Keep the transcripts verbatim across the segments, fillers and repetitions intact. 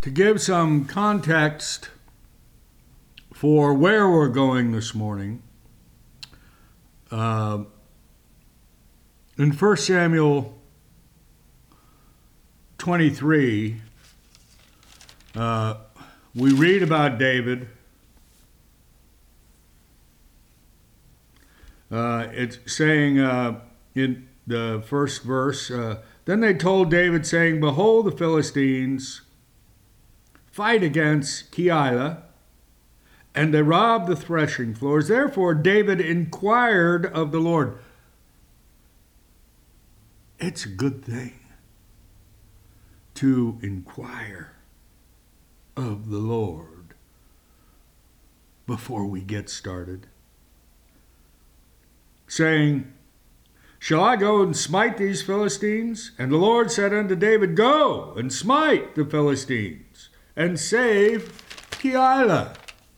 to give some context for where we're going this morning, uh, in First Samuel twenty-three, uh, we read about David. Uh, it's saying uh, in the first verse, uh, then they told David, saying, behold, the Philistines fight against Keilah, and they rob the threshing floors. Therefore David inquired of the Lord. It's a good thing to inquire of the Lord before we get started, saying, shall I go and smite these Philistines? And the Lord said unto David, go and smite the Philistines, and save Keilah.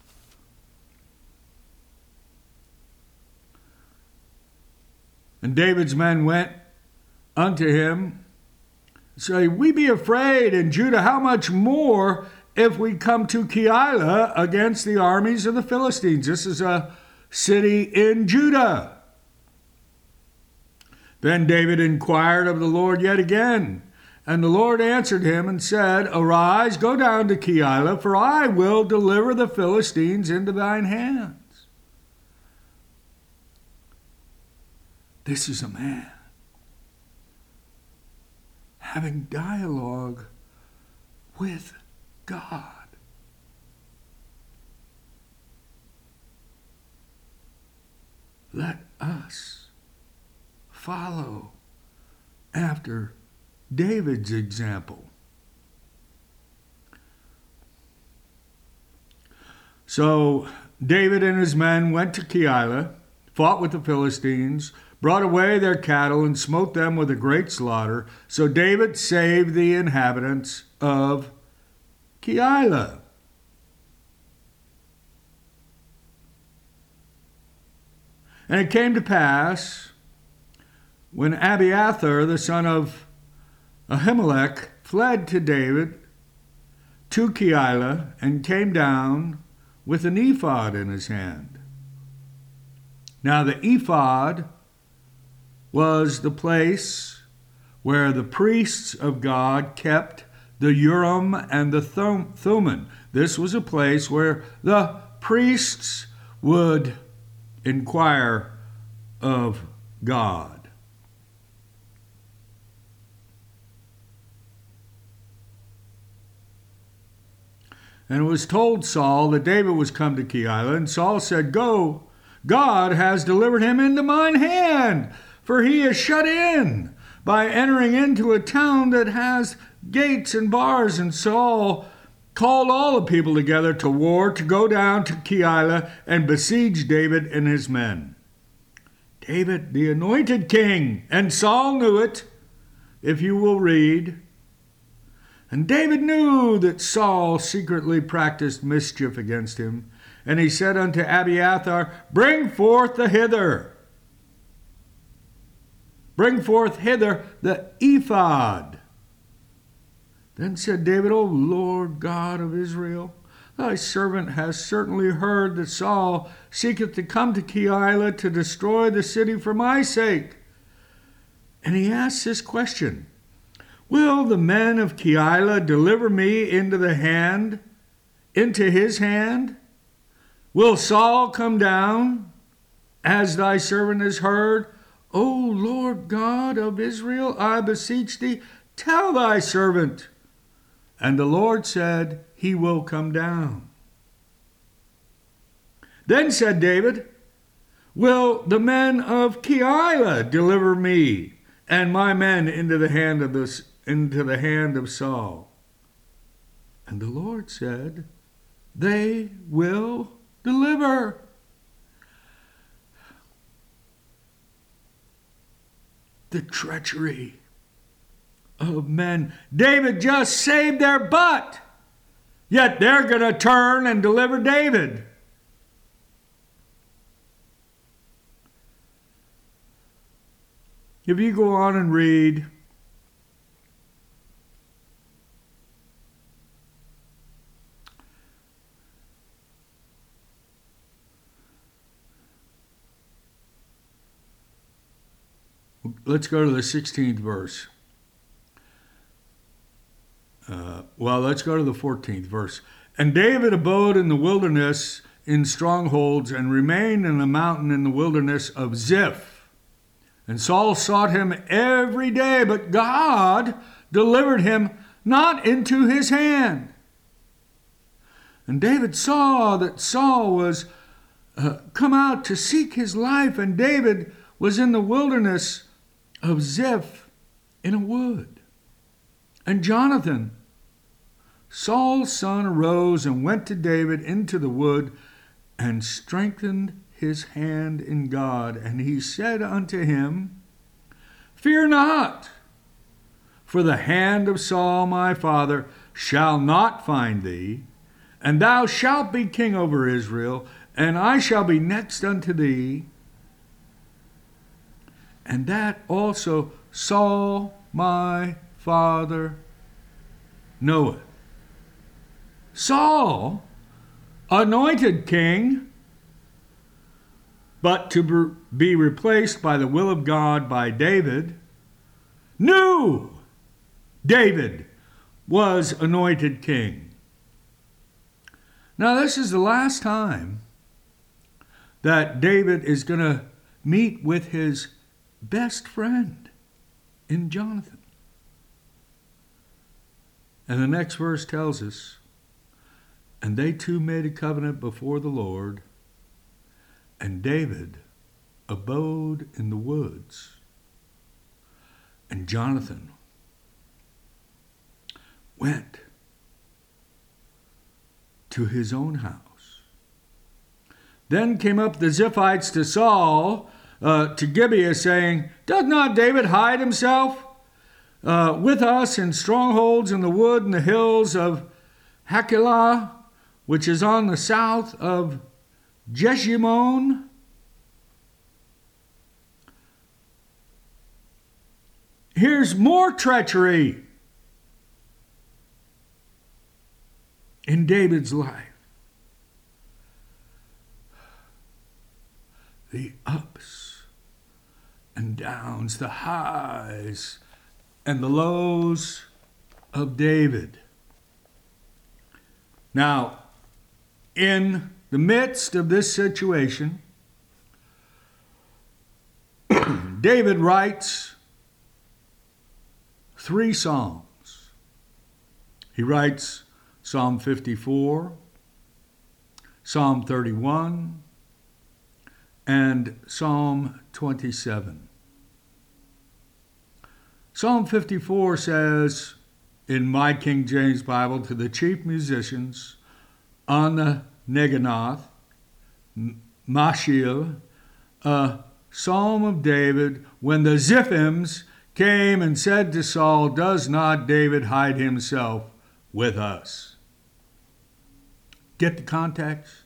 And David's men went unto him, saying, we be afraid in Judah, how much more if we come to Keilah against the armies of the Philistines? This is a city in Judah. Then David inquired of the Lord yet again, and the Lord answered him and said, arise, go down to Keilah, for I will deliver the Philistines into thine hands. This is a man having dialogue with God. Let us follow after David's example. So David and his men went to Keilah, fought with the Philistines, brought away their cattle, and smote them with a great slaughter. So David saved the inhabitants of Keilah. And it came to pass, when Abiathar, the son of Ahimelech, fled to David to Keilah, and came down with an ephod in his hand. Now the ephod was the place where the priests of God kept the Urim and the Thummim. This was a place where the priests would inquire of God. And it was told Saul that David was come to Keilah, and Saul said, go, God has delivered him into mine hand, for he is shut in by entering into a town that has gates and bars. And Saul called all the people together to war, to go down to Keilah and besiege David and his men. David, the anointed king, and Saul knew it, if you will read. And David knew that Saul secretly practiced mischief against him. And he said unto Abiathar, bring forth the hither. Bring forth hither the ephod. Then said David, O Lord God of Israel, thy servant has certainly heard that Saul seeketh to come to Keilah to destroy the city for my sake. And he asks this question, will the men of Keilah deliver me into the hand, into his hand? Will Saul come down, as thy servant has heard? O Lord God of Israel, I beseech thee, tell thy servant. And the Lord said, he will come down. Then said David, will the men of Keilah deliver me and my men into the hand of this into the hand of Saul? And the Lord said, they will deliver. The treachery of men. David just saved their butt, yet they're going to turn and deliver David. If you go on and read let's go to the sixteenth verse. Uh, well, let's go to the fourteenth verse. And David abode in the wilderness in strongholds and remained in the mountain in the wilderness of Ziph. And Saul sought him every day, but God delivered him not into his hand. And David saw that Saul was uh, come out to seek his life, and David was in the wilderness of Ziph in a wood. And Jonathan, Saul's son, arose and went to David into the wood and strengthened his hand in God. And he said unto him, Fear not, for the hand of Saul my father shall not find thee, and thou shalt be king over Israel, and I shall be next unto thee, and that also Saul my father knoweth. Saul, anointed king, but to be replaced by the will of God by David, knew David was anointed king. Now, this is the last time that David is going to meet with his best friend in Jonathan. And the next verse tells us, and they two made a covenant before the Lord, and David abode in the woods, and Jonathan went to his own house. Then came up the Ziphites to Saul, uh, to Gibeah, saying, Doth not David hide himself uh, with us in strongholds in the wood and the hills of Hachilah, which is on the south of Jeshimon? Here's more treachery in David's life. The ups and downs, the highs and the lows of David. Now, in the midst of this situation, David writes three psalms. He writes Psalm fifty-four, Psalm thirty-one, and Psalm twenty-seven. Psalm fifty-four says, in my King James Bible, to the chief musicians on the Neginoth, Mashil, a psalm of David, when the Ziphims came and said to Saul, Does not David hide himself with us? Get the context?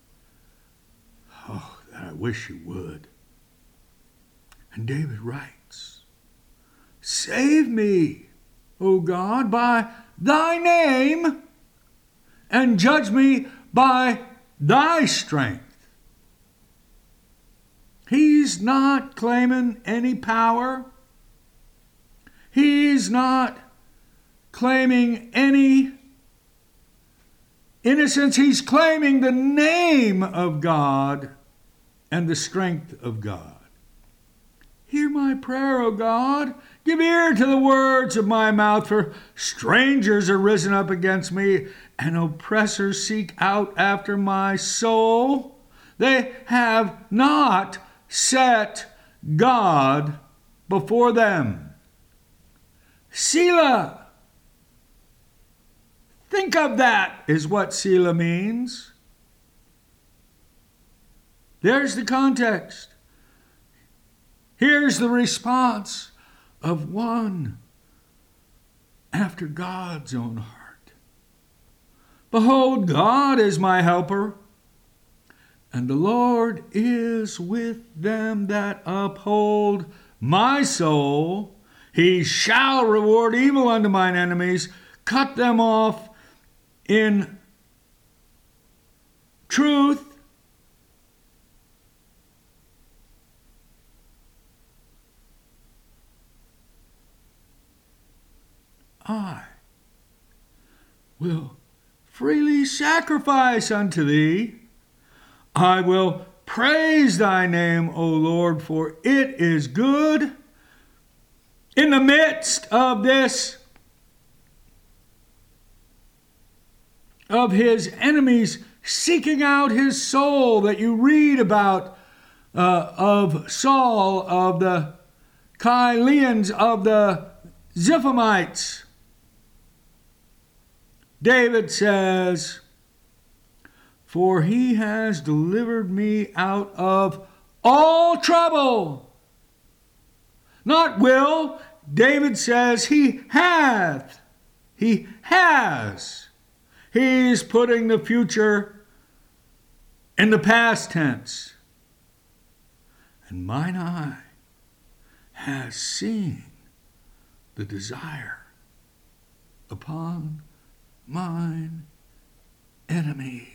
Oh, that I wish you would. And David writes, Save me, O God, by thy name, and judge me by thy strength. He's not claiming any power. He's not claiming any innocence. He's claiming the name of God and the strength of God. Hear my prayer, O God. Give ear to the words of my mouth, for strangers are risen up against me, and oppressors seek out after my soul. They have not set God before them. Selah. Think of that, is what Selah means. There's the context. Here's the response of one after God's own heart. Behold, God is my helper, and the Lord is with them that uphold my soul. He shall reward evil unto mine enemies, cut them off in truth. I will freely sacrifice unto thee. I will praise thy name, O Lord, for it is good. In the midst of this, of his enemies seeking out his soul that you read about, uh, of Saul, of the Chileans, of the Ziphamites, David says, for he has delivered me out of all trouble. Not will. David says he hath. He has. He's putting the future in the past tense. And mine eye has seen the desire upon mine enemies.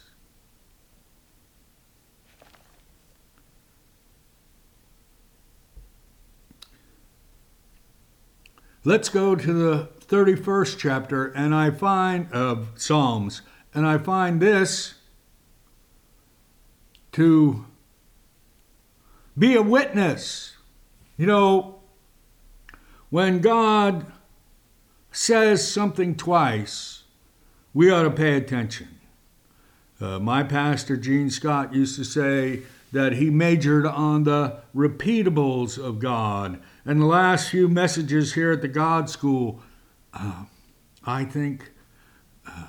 Let's go to the thirty-first chapter, and I find of Psalms, and I find this to be a witness. You know, when God says something twice, we ought to pay attention. Uh, my pastor, Gene Scott, used to say that he majored on the repeatables of God. And the last few messages here at the God School, uh, I think uh,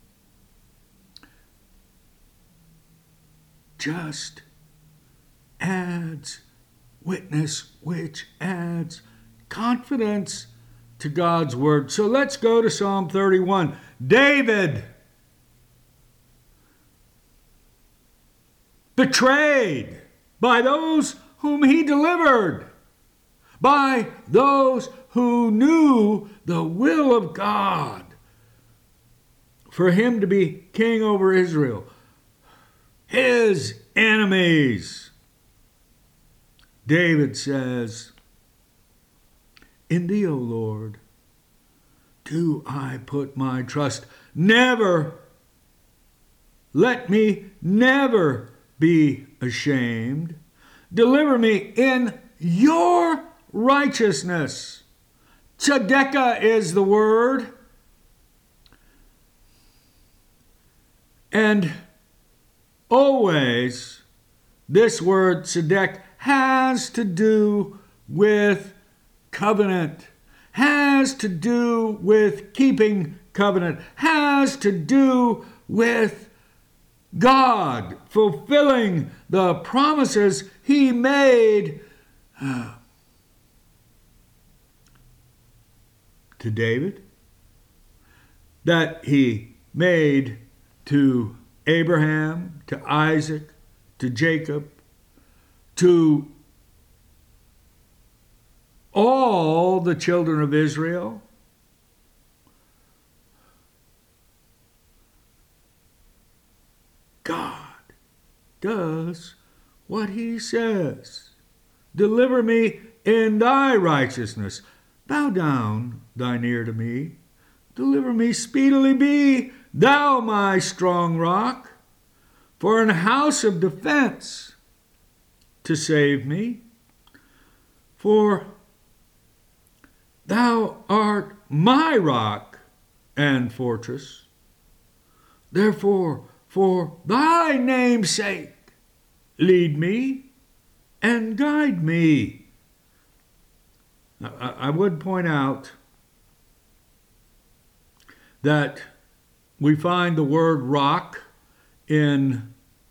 just adds witness, which adds confidence to God's word. So let's go to Psalm thirty-one. David, betrayed by those whom he delivered, by those who knew the will of God for him to be king over Israel, his enemies. David says, in thee, O Lord, do I put my trust. Never, let me never be ashamed. Deliver me in your righteousness. Tzedekah is the word. And always, this word tzedek has to do with covenant, has to do with keeping covenant, has to do with God fulfilling the promises he made uh, to David, that he made to Abraham, to Isaac, to Jacob, to all the children of Israel. God does what he says. Deliver me in thy righteousness. Bow down thine ear to me. Deliver me speedily, be thou my strong rock, for an house of defense to save me. For thou art my rock and fortress. Therefore, for thy name's sake, lead me and guide me. I would point out that we find the word rock in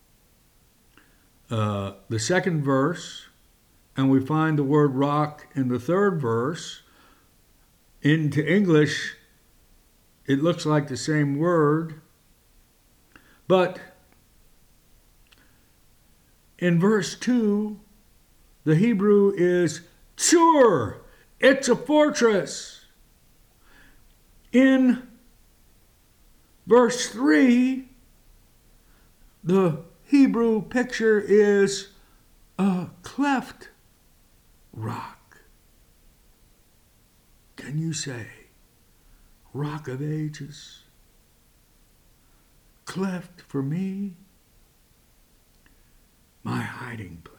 uh, the second verse, and we find the word rock in the third verse. Into English, it looks like the same word, but in verse two, the Hebrew is tzur. It's a fortress. In verse three, the Hebrew picture is a cleft rock. Can you say rock of ages, cleft for me my hiding place.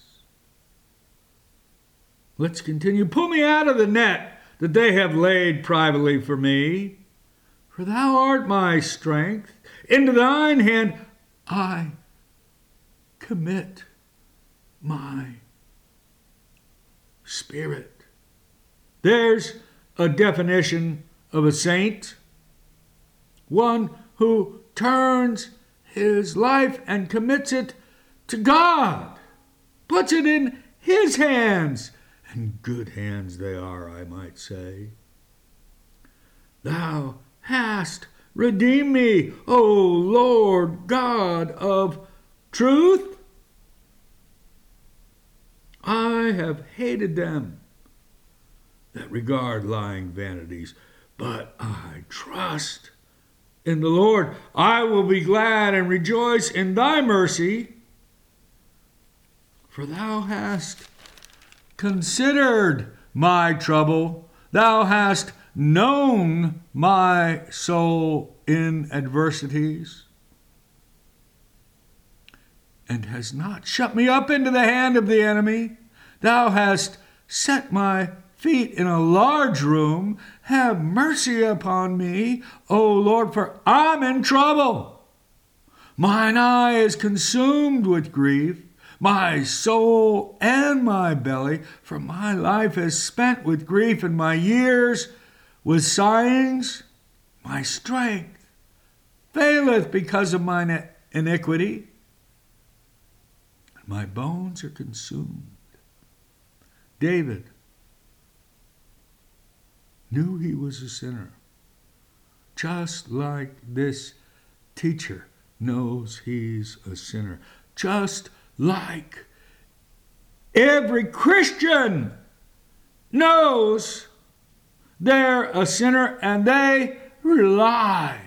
Let's continue. Pull me out of the net that they have laid privately for me, for thou art my strength. Into thine hand I commit my spirit. There's a definition of a saint. One who turns his life and commits it to God, puts it in his hands, and good hands they are, I might say. Thou hast redeemed me, O Lord God of truth. I have hated them that regard lying vanities, but I trust in the Lord. I will be glad and rejoice in thy mercy, for thou hast considered my trouble. Thou hast known my soul in adversities, and hast not shut me up into the hand of the enemy. Thou hast set my feet in a large room. Have mercy upon me, O Lord, for I'm in trouble. Mine eye is consumed with grief, my soul and my belly, for my life is spent with grief, and my years with sighings. My strength faileth because of mine iniquity, and my bones are consumed. David knew he was a sinner, just like this teacher knows he's a sinner, just like every Christian knows they're a sinner, and they rely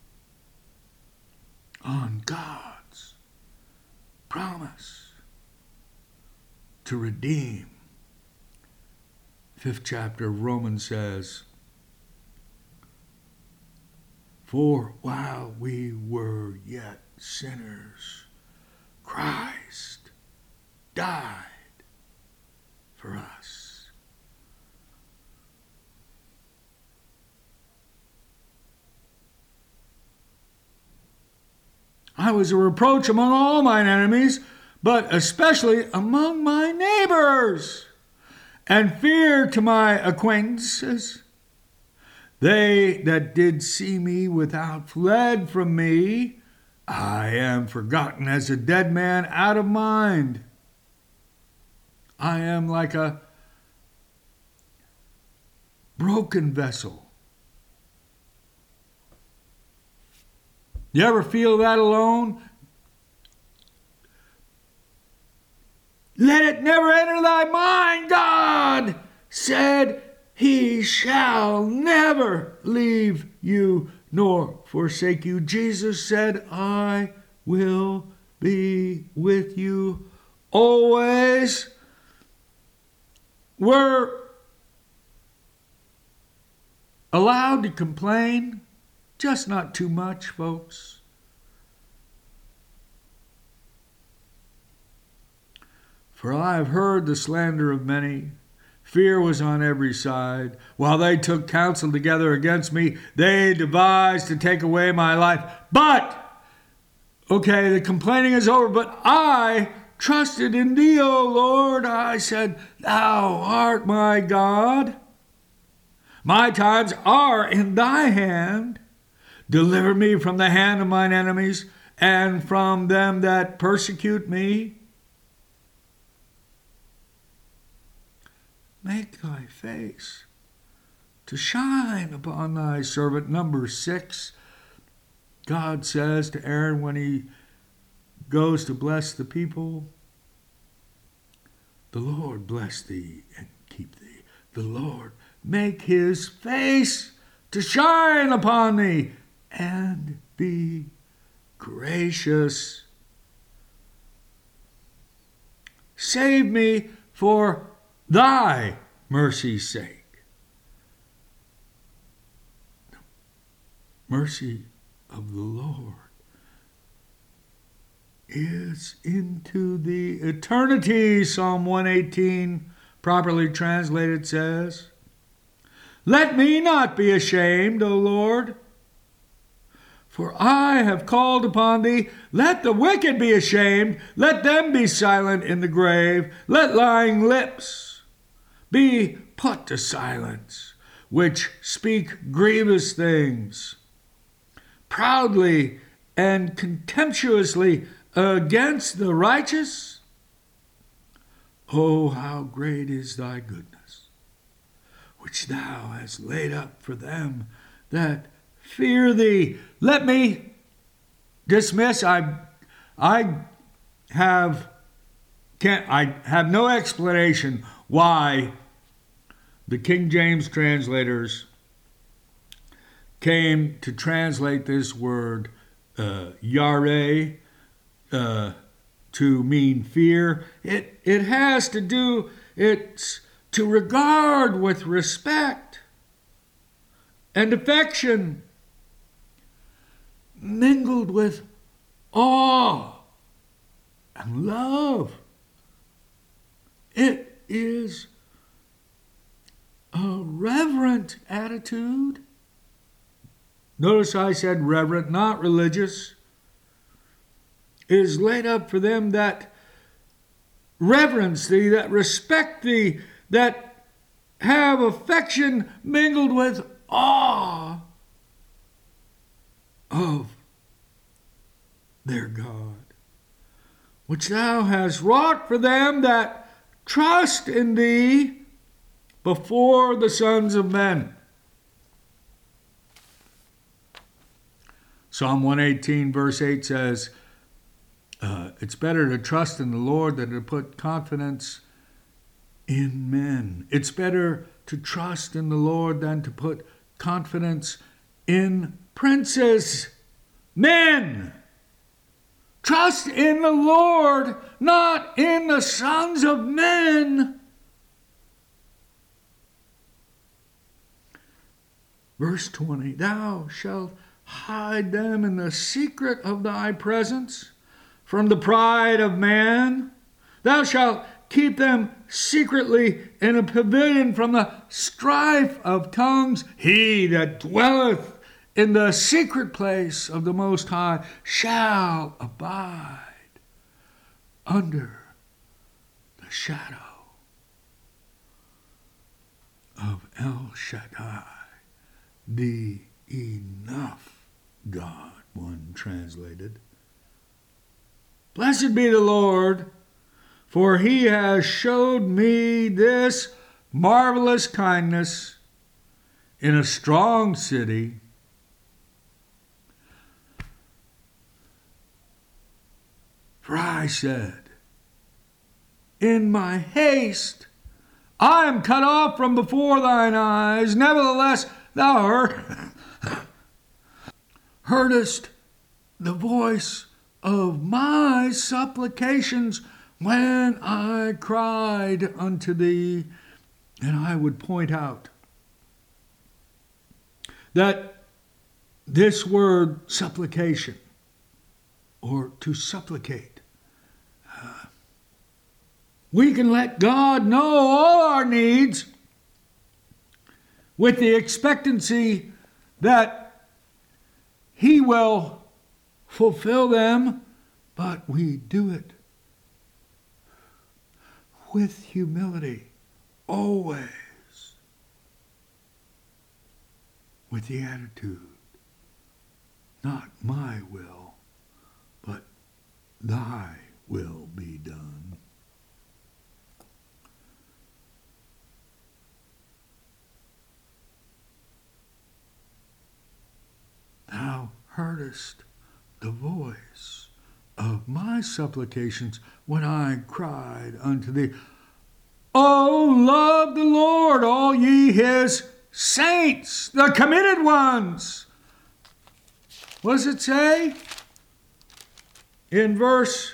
on God's promise to redeem. Fifth chapter of Romans says, for while we were yet sinners, Christ died for us. I was a reproach among all mine enemies, but especially among my neighbors, and fear to my acquaintances. They that did see me without fled from me. I am forgotten as a dead man out of mind. I am like a broken vessel. You ever feel that alone? Let it never enter thy mind. God said he shall never leave you nor forsake you. Jesus said, I will be with you always. We're allowed to complain, just not too much, folks. For I have heard the slander of many. Fear was on every side. While they took counsel together against me, they devised to take away my life. But, okay, the complaining is over, but I trusted in thee, O Lord. I said, thou art my God. My times are in thy hand. Deliver me from the hand of mine enemies and from them that persecute me. Make thy face to shine upon thy servant. Number six, God says to Aaron when he goes to bless the people, the Lord bless thee and keep thee. The Lord make his face to shine upon thee and be gracious. Save me for thy mercy's sake. mercy of the Lord is into the eternity, Psalm one eighteen, properly translated, says. Let me not be ashamed, O Lord, for I have called upon thee. Let the wicked be ashamed. Let them be silent in the grave. Let lying lips be put to silence, which speak grievous things, proudly and contemptuously against the righteous. Oh, how great is thy goodness, which thou hast laid up for them that fear thee. Let me dismiss. I, I have can't. I have no explanation why the King James translators came to translate this word uh, yare uh, to mean fear. It it has to do. It's to regard with respect and affection, mingled with awe and love. It is a reverent attitude. Notice I said reverent, not religious. It is laid up for them that reverence thee, that respect thee, that have affection mingled with awe of their God, which thou hast wrought for them that trust in thee before the sons of men. Psalm one eighteen verse eight says, uh, it's better to trust in the Lord than to put confidence in men. It's better to trust in the Lord than to put confidence in princes, men. Trust in the Lord, not in the sons of men. Verse twenty, thou shalt hide them in the secret of thy presence from the pride of man. Thou shalt keep them secretly in a pavilion from the strife of tongues. He that dwelleth in the secret place of the Most High shall abide under the shadow of El Shaddai, the enough God, one translated. Blessed be the Lord, for he has showed me this marvelous kindness in a strong city. For I said, in my haste, I am cut off from before thine eyes. Nevertheless, thou heard, heardest the voice of my supplications when I cried unto thee. And I would point out that this word supplication, or to supplicate, uh, we can let God know all our needs with the expectancy that he will fulfill them, but we do it with humility, always with the attitude, not my will, but thy will be done. Thou heardest the voice of my supplications when I cried unto thee. Oh, love the Lord, all ye his saints, the committed ones. What does it say? In verse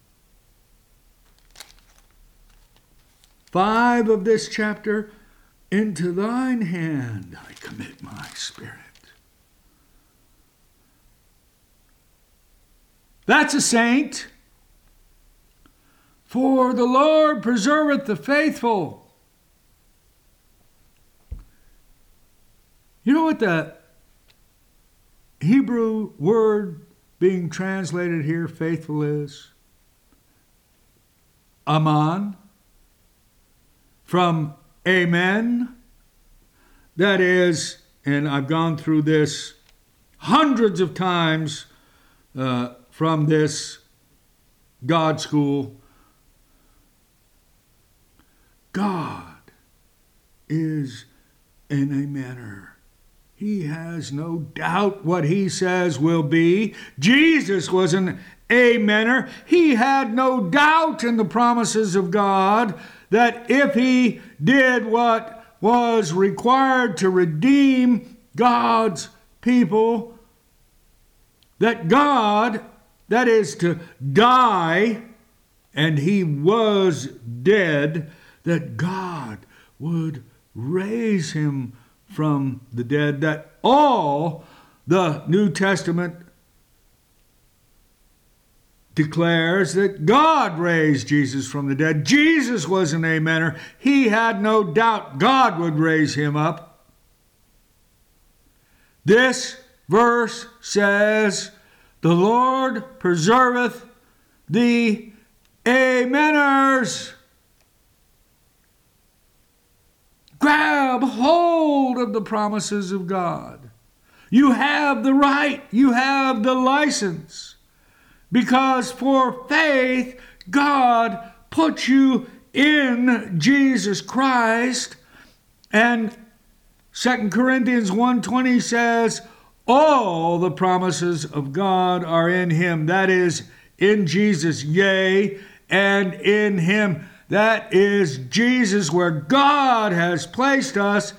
five of this chapter, Into thine hand I commit my spirit. That's a saint. For the Lord preserveth the faithful. You know what the Hebrew word being translated here, faithful, is? Aman. From amen. That is, and I've gone through this hundreds of times uh, from this God school. God is in a manner. He has no doubt what he says will be. Jesus was an amener. He had no doubt in the promises of God that if he did what was required to redeem God's people, that God, that is to die, and he was dead, that God would raise him from the dead, that all the New Testament declares that God raised Jesus from the dead. Jesus was an amener. He had no doubt God would raise him up. This verse says, the Lord preserveth the ameners. Grab hold of the promises of God. You have the right. You have the license. Because for faith, God put you in Jesus Christ. And Second Corinthians one twenty says, all the promises of God are in him. That is, in Jesus, yea, and in him. That is Jesus, where God has placed us.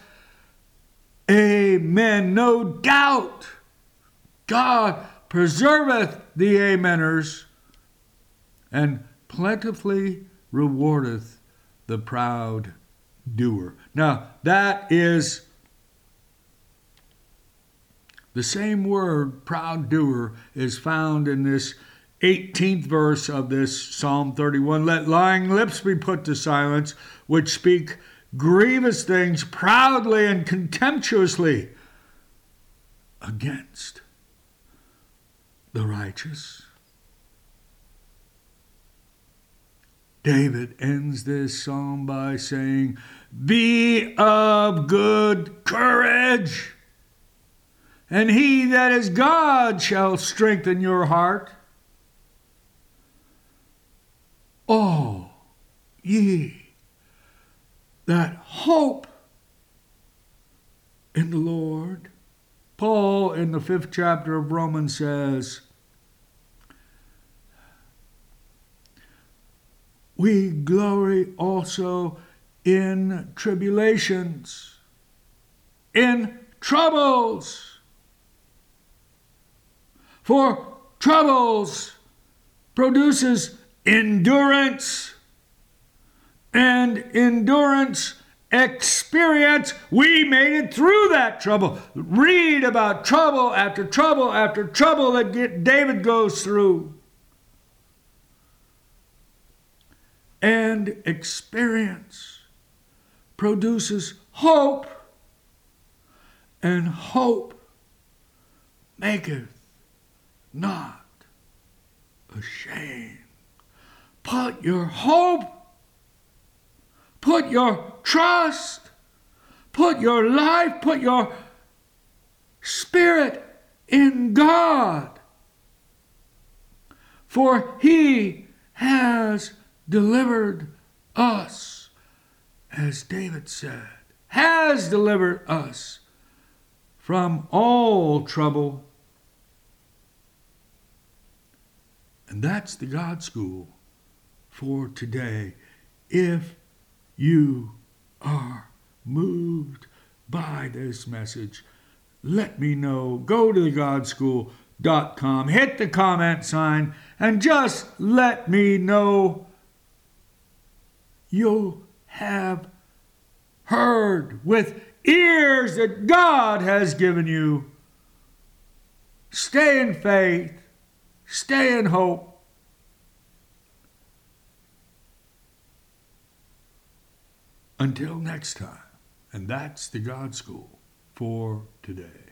Amen. No doubt. God preserveth the ameners, and plentifully rewardeth the proud doer. Now, that is the same word, proud doer, is found in this eighteenth verse of this Psalm thirty-one. Let lying lips be put to silence, which speak grievous things proudly and contemptuously against the righteous. David ends this psalm by saying, be of good courage, and he that is God shall strengthen your heart. Oh, ye that hope in the Lord. Paul, in the fifth chapter of Romans, says, we glory also in tribulations, in troubles. For troubles produces endurance, and endurance experience. We made it through that trouble. Read about trouble after trouble after trouble that David goes through. And experience produces hope, and hope maketh not ashamed. Put your hope, put your trust, put your life, put your spirit in God. For he has delivered us, as David said, has delivered us from all trouble. And that's the God School for today. If you are moved by this message, let me know. Go to the god school dot com, hit the comment sign, and just let me know. You'll have heard with ears that God has given you. Stay in faith. Stay in hope. Until next time. And that's the God School for today.